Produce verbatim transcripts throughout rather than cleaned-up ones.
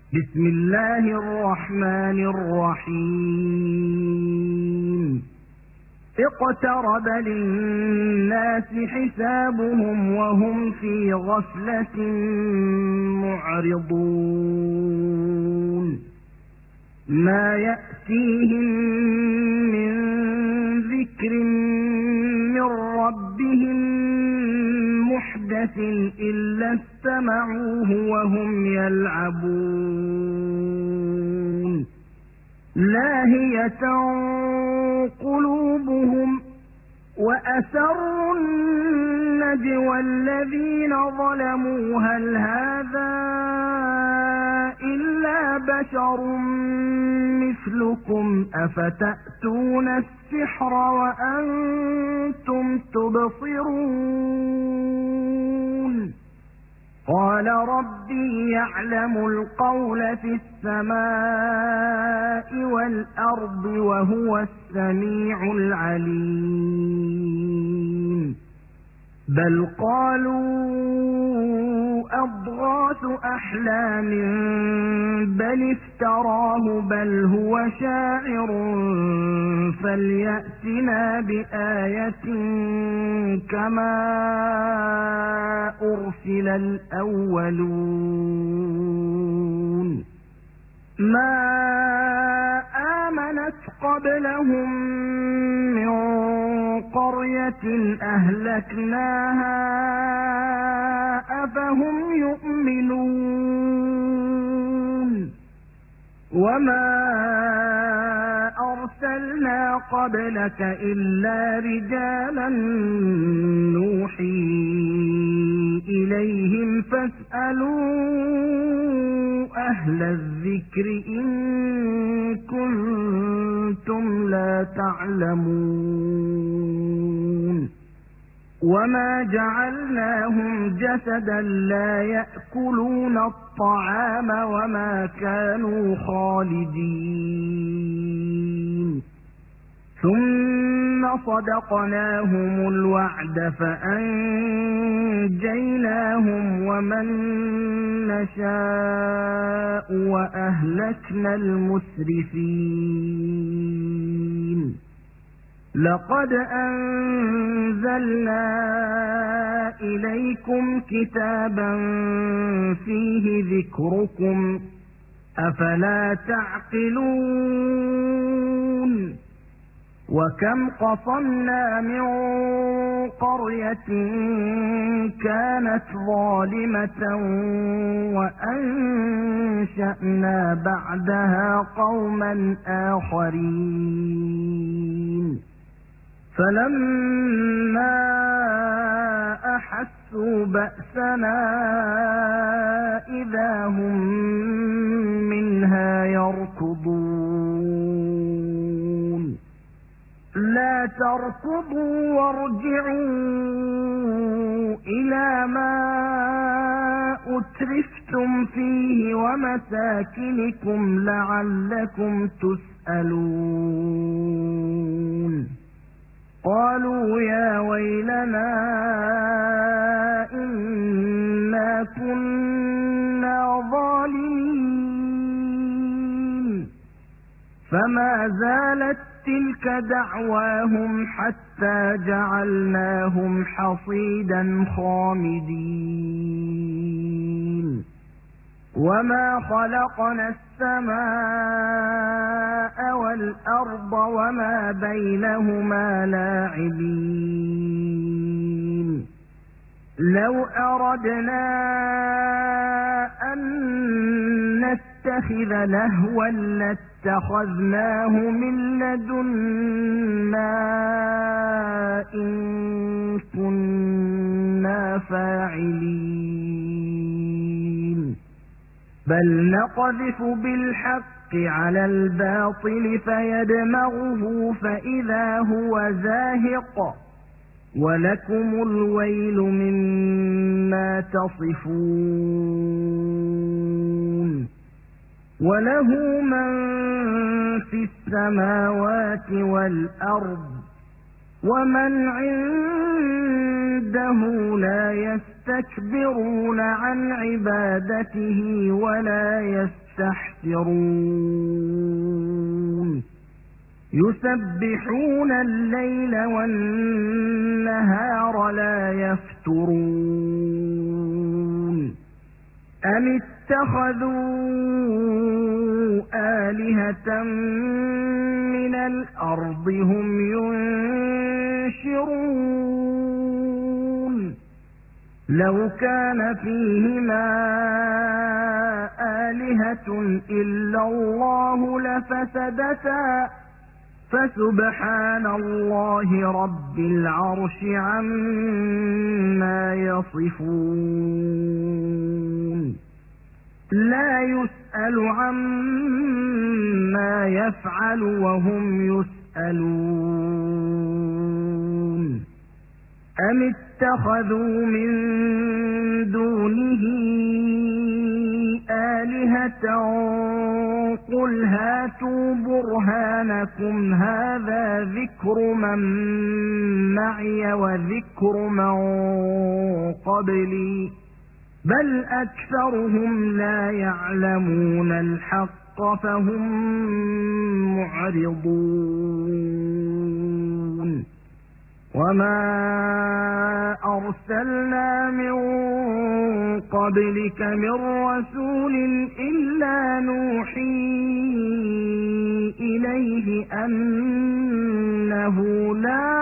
بسم الله الرحمن الرحيم اقترب للناس حسابهم وهم في غفلة معرضون ما يأتيهم من ذكر من ربهم محدث إلا استمعوه وهم يلعبون لاهية قلوبهم وأسروا النجوى الذين ظلموا هل هذا إلا بشر مثلكم أفتأتون السحر وأنتم تبصرون قال ربي يعلم القول في السماء والأرض وهو السميع العليم بل قالوا أضغاث أحلام بل افتراه بل هو شاعر فليأتنا بآية كما أرسل الأولون ما آمنت قبلهم من قرية أهلكناها أفهم يؤمنون وما أرسلنا قبلك إلا رجالا نوحي إليهم فاسألوا أهل الذكر إن كنتم لا تعلمون وما جعلناهم جسدا لا يأكلون الطعام وما كانوا خالدين ثم صدقناهم الوعد فأنجيناهم ومن نشاء وأهلكنا المسرفين لقد أنزلنا إليكم كتابا فيه ذكركم أفلا تعقلون وكم قصمنا من قرية كانت ظالمة وأنشأنا بعدها قوما آخرين فلما أحسوا بأسنا إذا هم منها يركضون لا تركضوا وارجعوا إلى ما أترفتم فيه ومساكنكم لعلكم تسألون قالوا يا ويلنا إنا كنا ظالمين فما زالت تلك دعواهم حتى جعلناهم حصيدا خامدين وما خلقنا السماء والأرض وما بينهما لاعبين لو أردنا أن نتخذ لهوا لاتخذناه من لدنا إن كنا فاعلين بل نقذف بالحق على الباطل فيدمغه فإذا هو زاهق ولكم الويل مما تصفون وله من في السماوات والأرض ومن عنده عنده لا يستكبرون عن عبادته ولا يستحسرون يسبحون الليل والنهار لا يفترون أم اتخذوا آلهة من الأرض هم ينشرون لو كان فيهما آلهة إلا الله لفسدتا فسبحان الله رب العرش عما يصفون لا يسأل عما يفعل وهم يسألون أم اتخذوا من دونه آلهة قل هاتوا برهانكم هذا ذكر من معي وذكر من قبلي بل أكثرهم لا يعلمون الحق فهم معرضون وما أرسلنا من قبلك من رسول إلا نوحي إليه أنه لا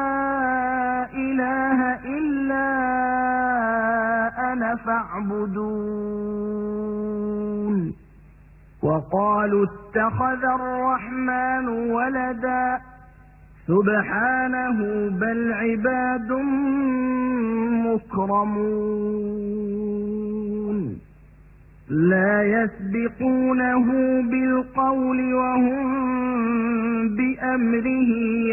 إله إلا أنا فاعبدون وقالوا اتخذ الرحمن ولدا سبحانه بل عباد مكرمون لا يسبقونه بالقول وهم بأمره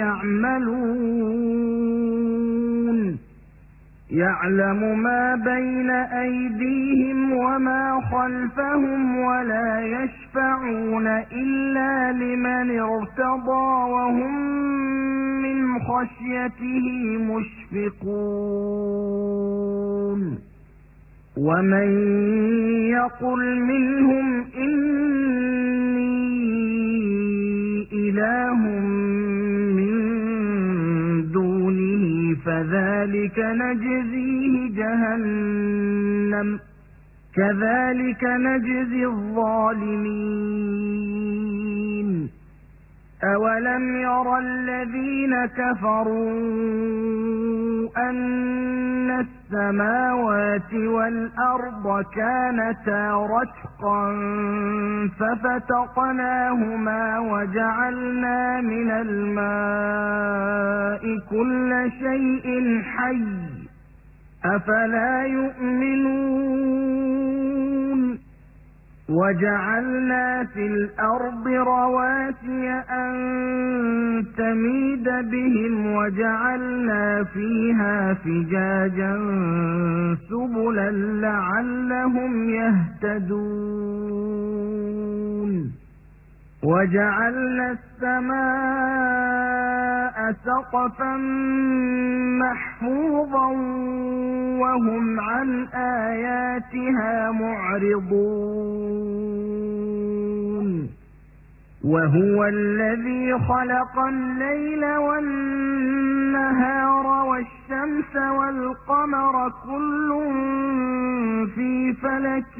يعملون يعلم ما بين أيديهم وما خلفهم ولا يشفعون إلا لمن ارتضى وهم من خشيته مشفقون ومن يقل منهم إني إله من دونه فذلك نجزيه جهنم كذلك نجزي الظالمين أولم ير الذين كفروا أن السماوات والأرض كانتا رتقا ففتقناهما وجعلنا من الماء كل شيء حي أفلا يؤمنون وجعلنا في الأرض رواسي أن تميد بهم وجعلنا فيها فجاجا سبلا لعلهم يهتدون وجعلنا السماء سقفا محفوظا وهم عن آياتها معرضون وهو الذي خلق الليل والنهار والشمس والقمر كل في فلك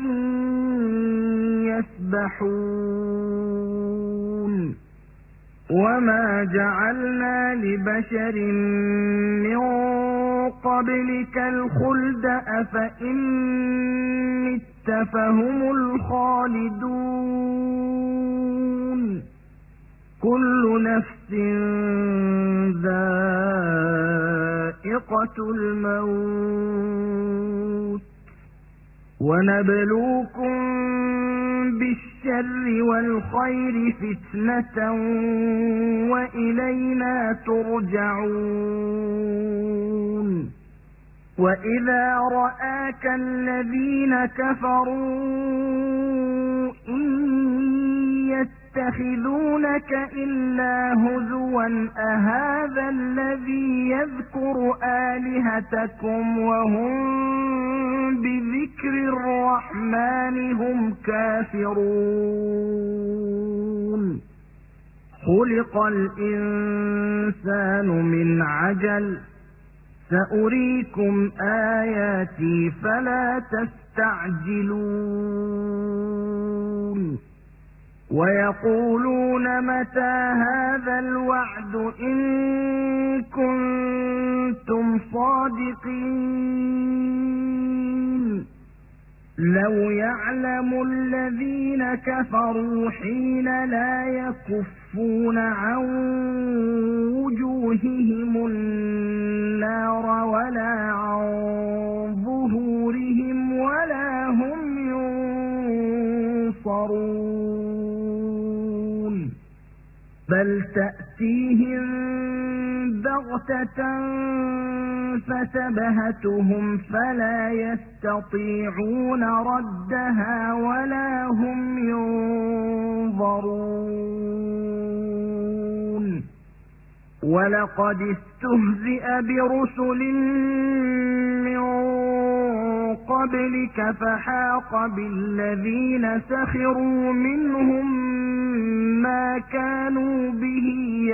يسبحون وما جعلنا لبشر من قبلك الخلد أفإن مت فهم الخالدون كل نفس ذائقة الموت ونبلوكم بالشر والخير فتنة وإلينا ترجعون وإذا رآك الذين كفروا إن يتخذونك إلا هزوا أهذا الذي يذكر آلهتكم وهم بذكر الرحمن هم كافرون خلق الإنسان من عجل سأريكم آياتي فلا تستعجلون ويقولون متى هذا الوعد إن كنتم صادقين لو يعلم الذين كفروا حين لا يكفون عن وجوههم النار ولا عن ظهورهم ولا هم ينصرون بل تأتيهم بغتة فتبهتهم فلا يستطيعون ردها ولا هم ينظرون ولقد استهزئ برسل من قبلك فحاق بالذين سخروا منهم ما كانوا به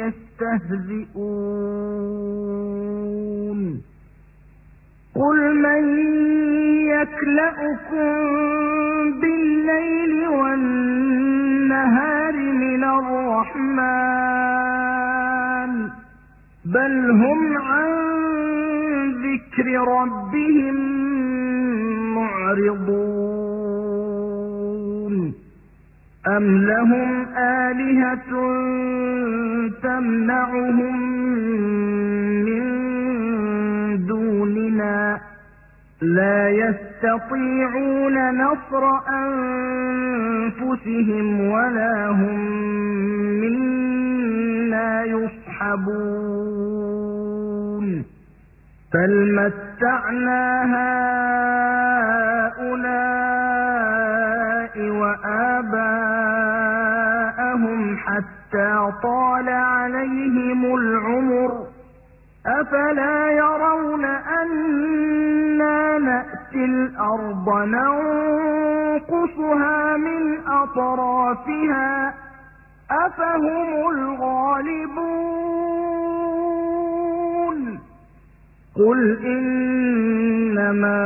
يستهزئون قل من يكلؤكم بالليل والنهار من الرحمن بل هم عن ذكر ربهم معرضون أم لهم آلهة تمنعهم من دوننا لا يستطيعون نصر أنفسهم ولا هم منا يصحبون بل متعنا هؤلاء وآباءهم حتى طال عليهم العمر أفلا يرون أنا نأتي الأرض ننقصها من أطرافها أفهم الغالبون قل إنما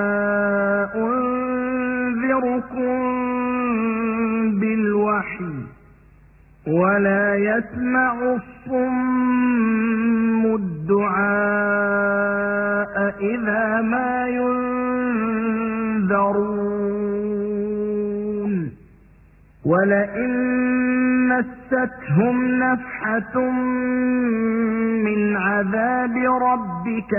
أنذركم بالوحي ولا يسمع الصم الدعاء إذا ما ينذرون ولئن مستهم نفحة من عذاب ربك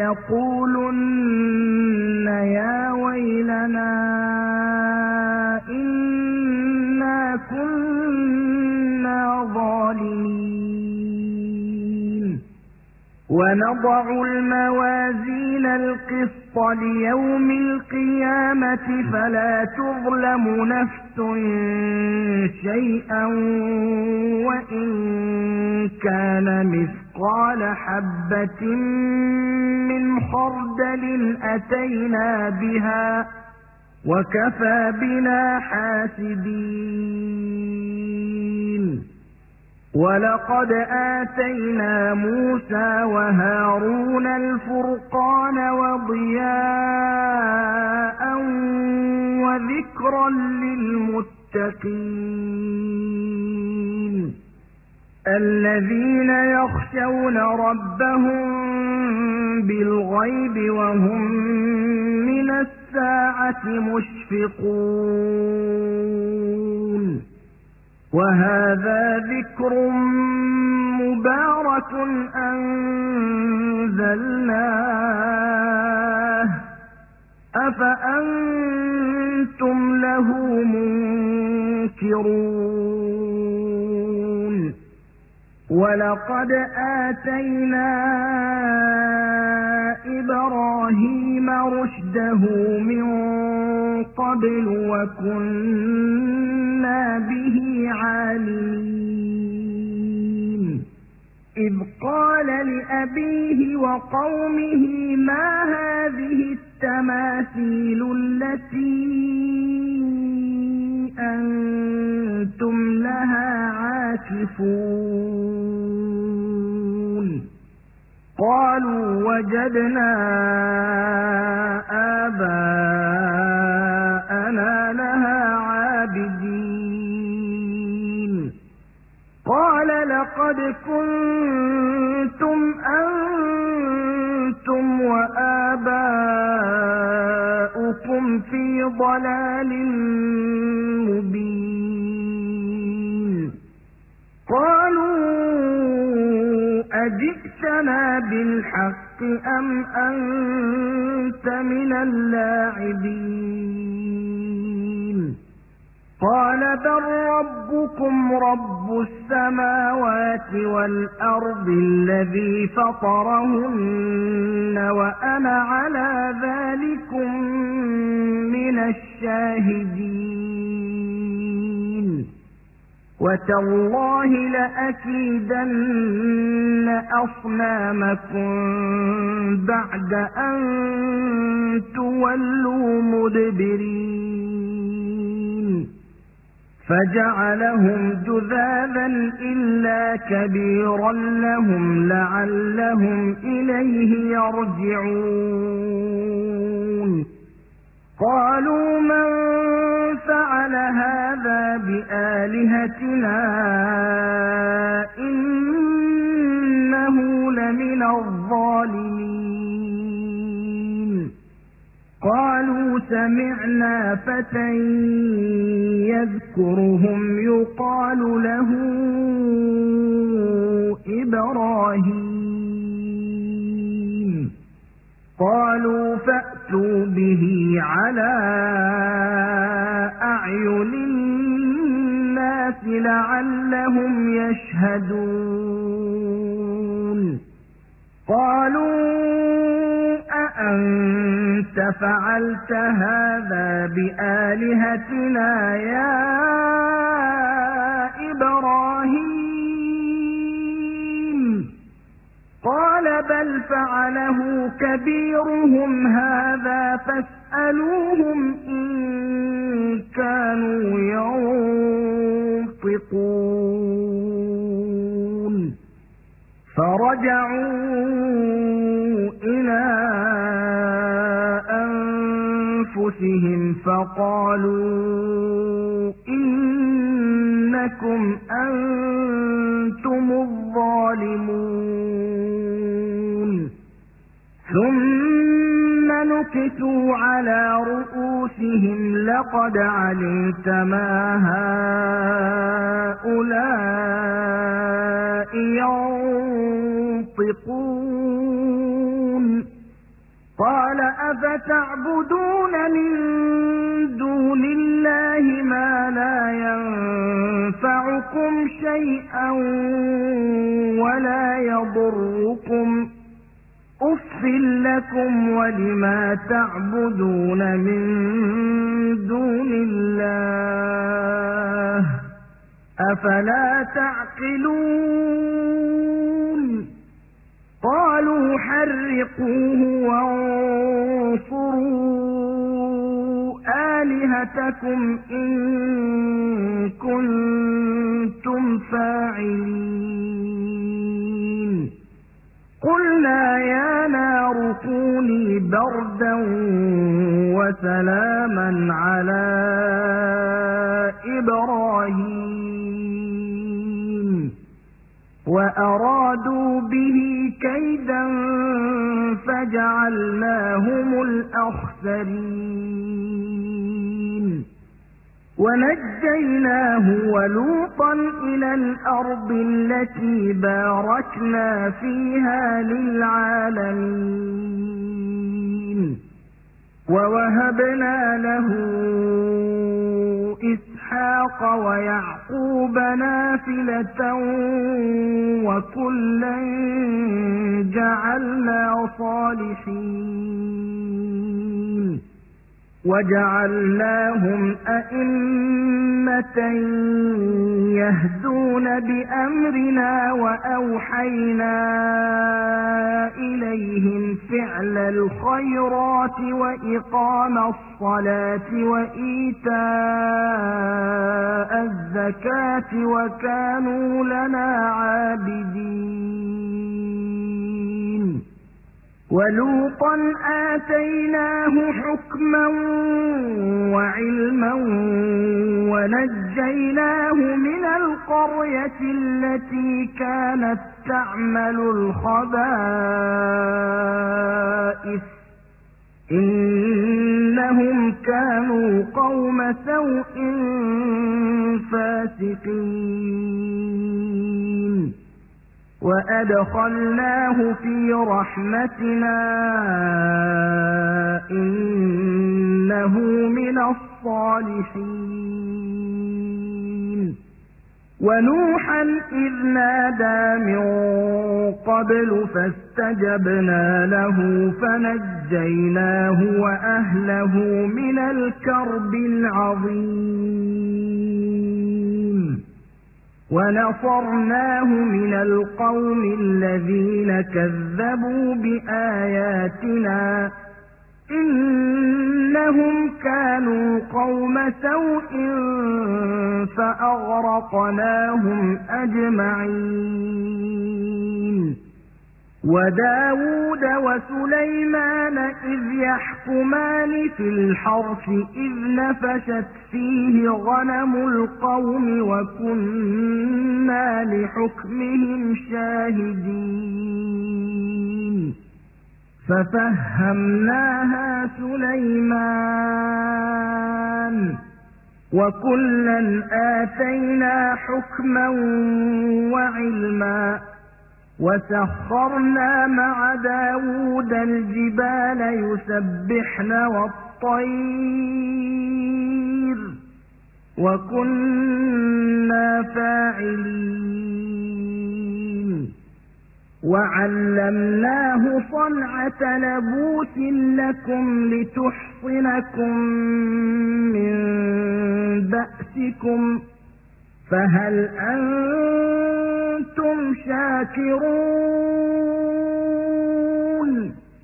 ليقولن يا ويلنا إنا كنا ظالمين ونضع الموازين القسط ليوم القيامة فلا تظلم نفس شيئا وإن كان مثقال حبة من خردل أتينا بها وكفى بنا حاسبين ولقد آتينا موسى وهارون الفرقان وضياء وذكرا للمتقين الذين يخشون ربهم بالغيب وهم من الساعة مشفقون وهذا ذكر مبارك أنزلناه أفأنتم له منكرون ولقد آتينا إبراهيم رشده من قبل وكنا به عالمين قال لأبيه وقومه ما هذه التماثيل التي أنتم لها عاكفون قالوا وجدنا آباءنا لها عابدين قال لقد كنتم أنتم وآباؤكم في ضلال مبين قالوا أجئتنا بالحق أم أنت من اللاعبين قال بل ربكم رب السماوات والأرض الذي فطرهن وأنا على ذلكم من الشاهدين وتالله لأكيدن أصنامكم بعد أن تولوا مدبرين فجعلهم جذاذا إلا كبيرا لهم لعلهم إليه يرجعون قالوا من فعل هذا بآلهتنا إنه لمن الظالمين قالوا سمعنا فتى يذكرهم يقال له إبراهيم قالوا فأتوا به على أعين الناس لعلهم يشهدون قالوا أأنت فعلت هذا بآلهتنا يا إبراهيم قال بل فعله كبيرهم هذا فاسألوهم إن كانوا ينطقون فرجعوا إلى أنفسهم فقالوا إنكم أنتم الظالمون ثم نكسوا على رؤوسهم لقد علمت ما هؤلاء ينطقون قال أفتعبدون من دون الله ما لا ينفعكم شيئا ولا يضركم أف لكم ولما تعبدون من دون الله أفلا تعقلون قالوا حرقوه وانصروا آلهتكم إن كنتم فاعلين قلنا يا نار كوني بردا وسلاما على إبراهيم وأرادوا به كيدا فجعلناهم الأخسرين ونجيناه ولوطا إلى الأرض التي باركنا فيها للعالمين ووهبنا له إسحاق ويعقوب نافلة وكلا جعلنا صالحين وجعلناهم أئمة يهدون بأمرنا وأوحينا إليهم فعل الخيرات وإقام الصلاة وإيتاء الزكاة وكانوا لنا عابدين ولوطا آتيناه حكما وعلما ونجيناه من القرية التي كانت تعمل الخبائث إنهم كانوا قوم سوء فاسقين وأدخلناه في رحمتنا إنه من الصالحين ونوحا إذ نادى من قبل فاستجبنا له فنجيناه وأهله من الكرب العظيم ونصرناه من القوم الذين كذبوا بآياتنا إنهم كانوا قوم سوء فأغرقناهم أجمعين وداود وسليمان إذ يحكمان في الحرث إذ نفشت فيه غنم القوم وكنا لحكمهم شاهدين ففهمناها سليمان وكلا آتينا حكما وعلما وسخرنا مع داود الجبال يسبحن والطير وكنا فاعلين وعلمناه صنعة لبوس لكم لتحصنكم من بأسكم فهل أنتم شاكرون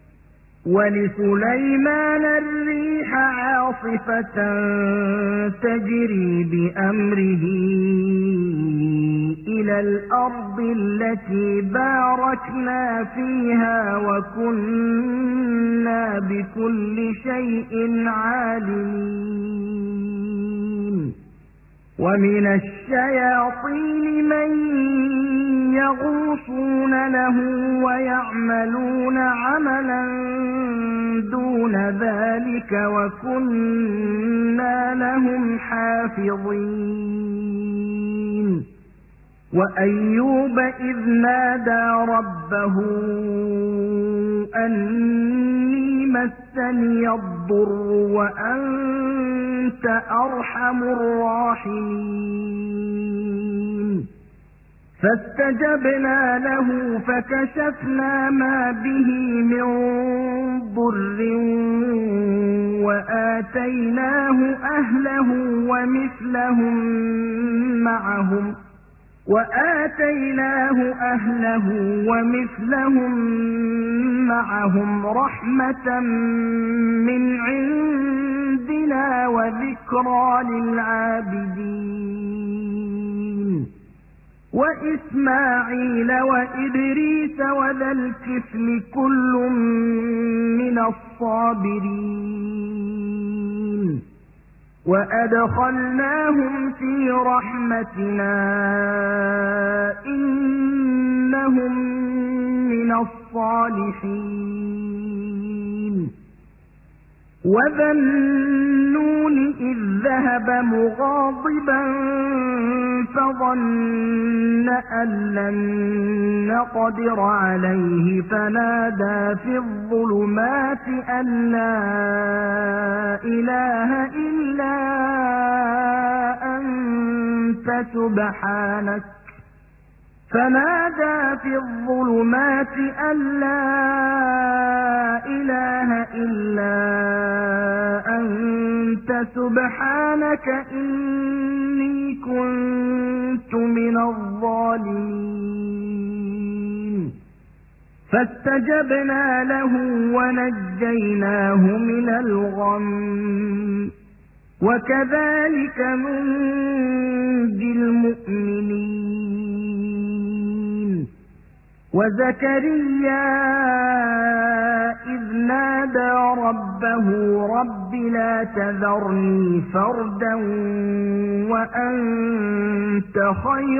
ولسليمان الريح عاصفة تجري بأمره إلى الأرض التي باركنا فيها وكنا بكل شيء عالمين ومن الشياطين من يغوصون له ويعملون عملا دون ذلك وكنا لهم حافظين وأيوب إذ نادى ربه أني مسني الضر وأنت أرحم الراحمين فاستجبنا له فكشفنا ما به من ضر وآتيناه أهله ومثلهم معهم وآتيناه أهله ومثلهم معهم رحمة من عندنا وذكرى للعابدين وإسماعيل وإدريس وذا الكفل كل من الصابرين وأدخلناهم في رحمتنا إنهم من الصالحين وذا النون إذ ذهب مغاضبا فظن أن لن نقدر عليه فنادى في الظلمات أن لا إله إلا أنت سبحانك فنادى في الظلمات أن لا إله إلا أنت سبحانك إني كنت من الظالمين فاستجبنا له ونجيناه من الغم وكذلك ننجي المؤمنين وزكريا إذ نادى ربه رب لا تذرني فردا وأنت خير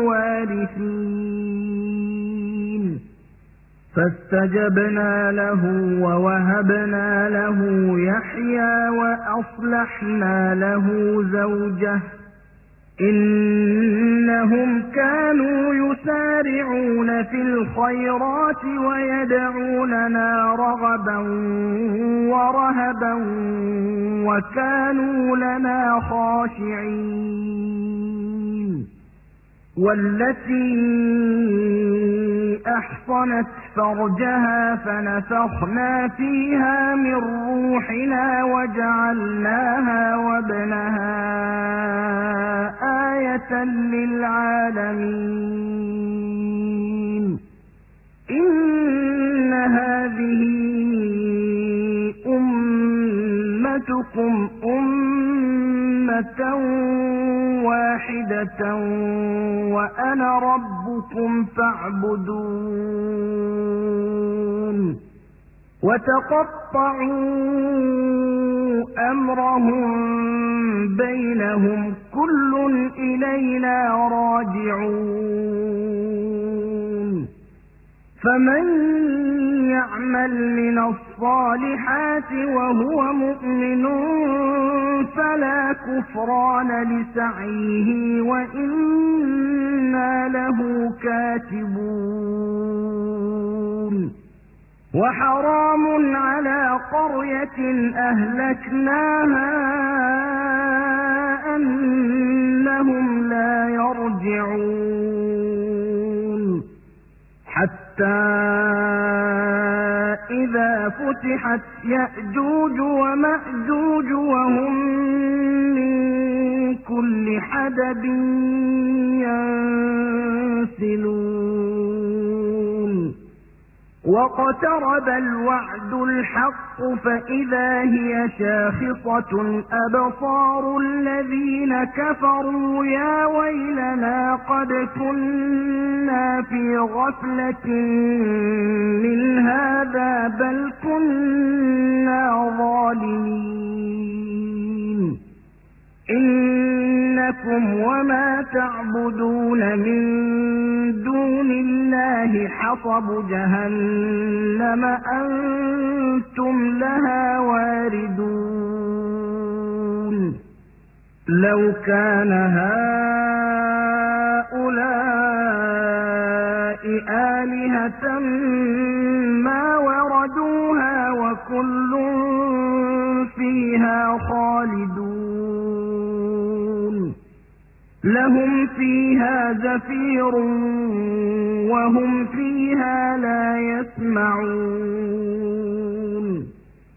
الوارثين فاستجبنا له ووهبنا له يحيى وأصلحنا له زوجه إنهم كانوا يسارعون في الخيرات ويدعوننا رغبا ورهبا وكانوا لنا خاشعين والتي أحصنت فرجها فنفخنا فيها من روحنا وجعلناها وابنها آية للعالمين إن هذه أمتكم أمة واحدة وأنا ربكم فاعبدون وتقطعوا أمرهم بينهم كل إلينا راجعون فمن يعمل من الصالحات وهو مؤمن فلا كفران لسعيه وإنا له كاتبون وحرام على قرية أهلكناها أنهم لا يرجعون حتى إذا فتحت يأجوج ومأجوج وهم من كل حدب ينسلون واقترب الوعد الحق فإذا هي شاخصة أبصار الذين كفروا يا ويلنا قد كنا في غفلة من هذا بل كنا ظالمين إنكم وما تعبدون من دون الله حصب جهنم أنتم لها واردون لو كان هؤلاء آلهة ما وردوها وكل فيها خالدون لهم فيها زفير وهم فيها لا يسمعون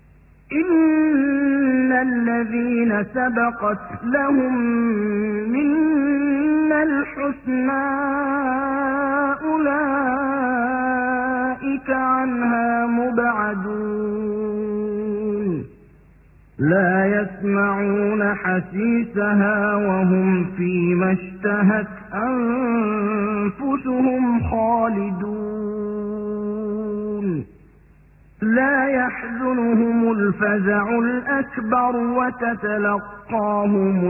إن الذين سبقت لهم منا الحسنى أولئك عنها مبعدون لا يسمعون حسيسها وهم فيما اشتهت أنفسهم خالدون لا يحزنهم الفزع الأكبر وتتلقاهم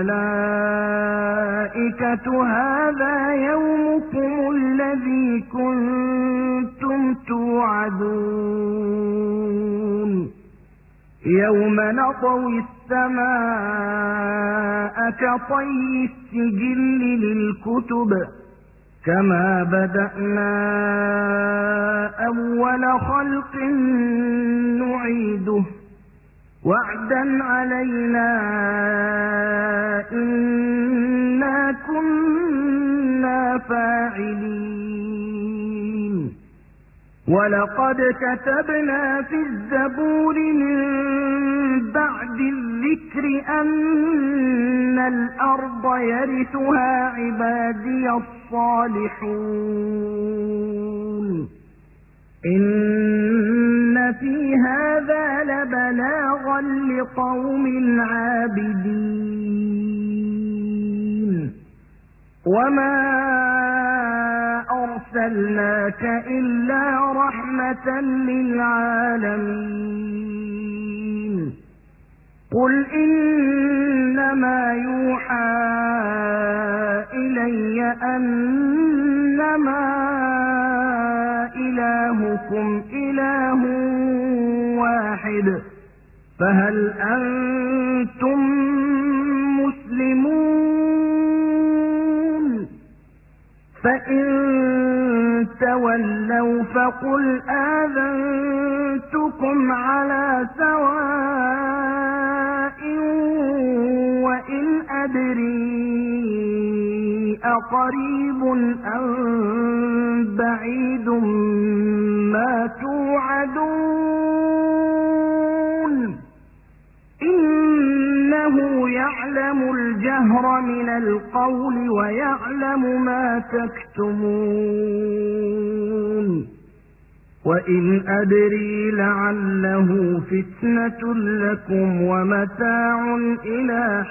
الملائكة هذا يومكم الذي كنتم توعدون يوم نطوي السماء كطي السجل للكتب كما بدأنا أول خلق نعيده وعدا علينا إنا كنا فاعلين ولقد كتبنا في الزبور من بعد الذكر أن الأرض يرثها عبادي الصالحون إن في هذا لبلاغا لقوم عابدين وما أرسلناك إلا رحمة للعالمين قل إنما يوحى إلي أنما إلهكم إله واحد فهل أنتم مسلمون فإن تولوا فقل آذنتكم على سواء وإن أدري أقريب أم بعيد ما توعدون إنه يعلم الجهر من القول ويعلم ما تكتمون وإن أدري لعله فتنة لكم ومتاع إلى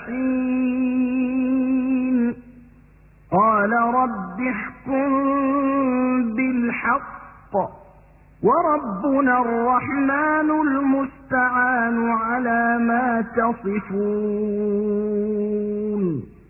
حين قال رب احكم بالحق وربنا الرحمن المستعان على ما تصفون